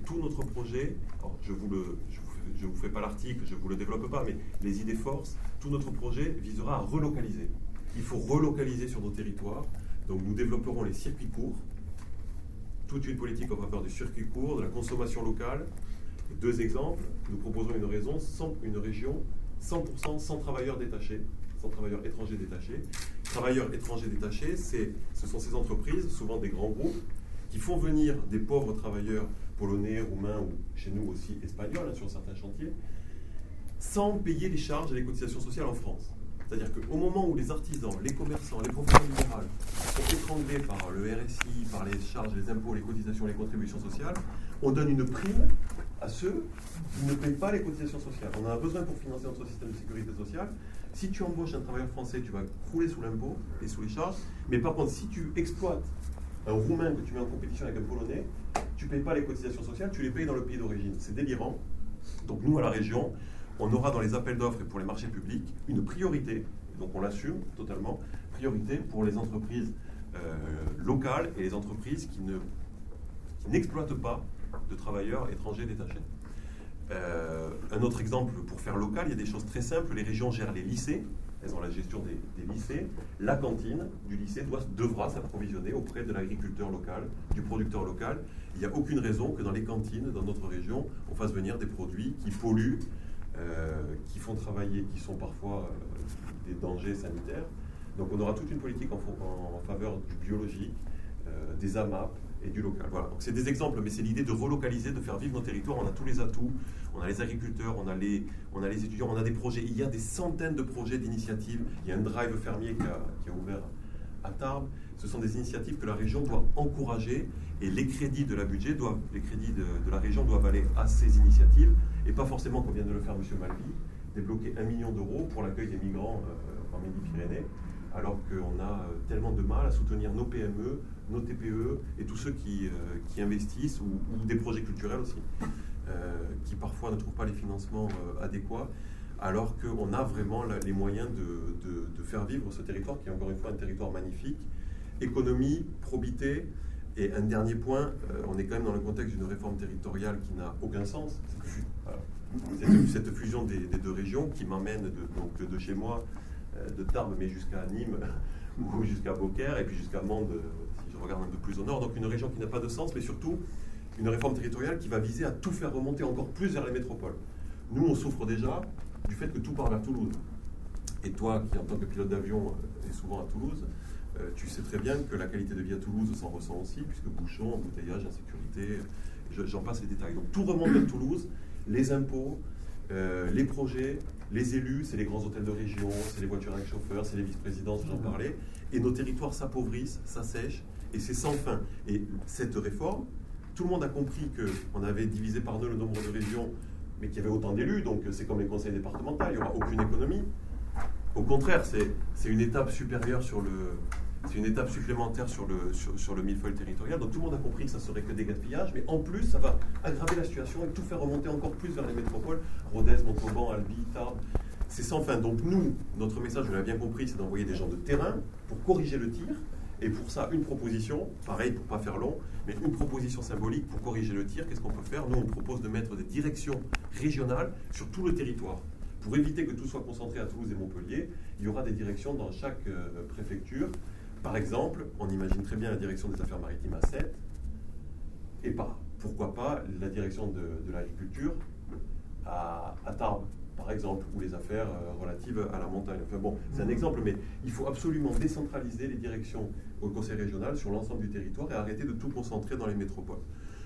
tout notre projet, alors je vous fais pas l'article, je ne vous le développe pas, mais les idées forces, tout notre projet visera à relocaliser. Il faut relocaliser sur nos territoires. Donc nous développerons les circuits courts, toute une politique en faveur du circuit court, de la consommation locale. Deux exemples, nous proposons une région 100% sans travailleurs détachés, sans travailleurs étrangers détachés. Travailleurs étrangers détachés, ce sont ces entreprises, souvent des grands groupes, qui font venir des pauvres travailleurs polonais, roumains ou chez nous aussi espagnols sur certains chantiers, sans payer les charges et les cotisations sociales en France. C'est-à-dire qu'au moment où les artisans, les commerçants, les professions libérales sont étranglés par le RSI, par les charges, les impôts, les cotisations, les contributions sociales, on donne une prime à ceux qui ne payent pas les cotisations sociales. On en a besoin pour financer notre système de sécurité sociale. Si tu embauches un travailleur français, tu vas crouler sous l'impôt et sous les charges. Mais par contre, si tu exploites un Roumain que tu mets en compétition avec un Polonais, tu ne payes pas les cotisations sociales, tu les payes dans le pays d'origine. C'est délirant. Donc nous, à la région, on aura dans les appels d'offres et pour les marchés publics une priorité, donc on l'assume totalement, priorité pour les entreprises locales et les entreprises qui n'exploitent pas de travailleurs étrangers détachés. Un autre exemple pour faire local, il y a des choses très simples. Les régions gèrent les lycées, elles ont la gestion des lycées. La cantine du lycée devra s'approvisionner auprès de l'agriculteur local, du producteur local. Il n'y a aucune raison que dans les cantines, dans notre région, on fasse venir des produits qui polluent, qui font travailler, qui sont parfois des dangers sanitaires. Donc on aura toute une politique en faveur du biologique, des AMAP et du local. Voilà. Donc c'est des exemples, mais c'est l'idée de relocaliser, de faire vivre nos territoires. On a tous les atouts, on a les agriculteurs, on a les étudiants, on a des projets. Il y a des centaines de projets, d'initiatives. Il y a un drive fermier qui a ouvert à Tarbes. Ce sont des initiatives que la région doit encourager et les crédits de la région doivent aller à ces initiatives et pas forcément, comme vient de le faire M. Malby, débloquer 1 million d'euros pour l'accueil des migrants en Midi-Pyrénées, alors qu'on a tellement de mal à soutenir nos PME, nos TPE et tous ceux qui investissent ou des projets culturels aussi, qui parfois ne trouvent pas les financements adéquats, alors qu'on a vraiment les moyens de faire vivre ce territoire qui est encore une fois un territoire magnifique. Économie, probité, et un dernier point, on est quand même dans le contexte d'une réforme territoriale qui n'a aucun sens. Cette fusion des deux régions qui m'emmène de chez moi, de Tarbes, mais jusqu'à Nîmes ou jusqu'à Beaucaire, et puis jusqu'à Mende, si je regarde un peu plus au nord. Donc une région qui n'a pas de sens, mais surtout une réforme territoriale qui va viser à tout faire remonter encore plus vers les métropoles. Nous, on souffre déjà du fait que tout part vers Toulouse. Et toi, qui en tant que pilote d'avion est souvent à Toulouse, tu sais très bien que la qualité de vie à Toulouse s'en ressent aussi, puisque bouchons, embouteillage, insécurité, j'en passe les détails. Donc tout remonte vers Toulouse, les impôts, les projets, les élus, c'est les grands hôtels de région, c'est les voitures avec chauffeur, c'est les vice-présidences, j'en parlais, et nos territoires s'appauvrissent, s'assèchent, et c'est sans fin. Et cette réforme, tout le monde a compris qu'on avait divisé par deux le nombre de régions, mais qu'il y avait autant d'élus, donc c'est comme les conseils départementaux, il n'y aura aucune économie. Au contraire, c'est une étape supérieure c'est une étape supplémentaire sur le millefeuille territorial. Donc tout le monde a compris que ça serait que des gaspillages, mais en plus, ça va aggraver la situation et tout faire remonter encore plus vers les métropoles. Rodez, Montauban, Albi, Tarbes, c'est sans fin. Donc nous, notre message, vous l'avez bien compris, c'est d'envoyer des gens de terrain pour corriger le tir. Et pour ça, une proposition, pareil pour ne pas faire long, mais une proposition symbolique pour corriger le tir. Qu'est-ce qu'on peut faire? Nous, on propose de mettre des directions régionales sur tout le territoire. Pour éviter que tout soit concentré à Toulouse et Montpellier, il y aura des directions dans chaque préfecture. Par exemple, on imagine très bien la direction des affaires maritimes à Sète, et pourquoi pas la direction de l'agriculture à Tarbes, par exemple, ou les affaires relatives à la montagne. Enfin bon, c'est un exemple, mais il faut absolument décentraliser les directions au conseil régional sur l'ensemble du territoire et arrêter de tout concentrer dans les métropoles.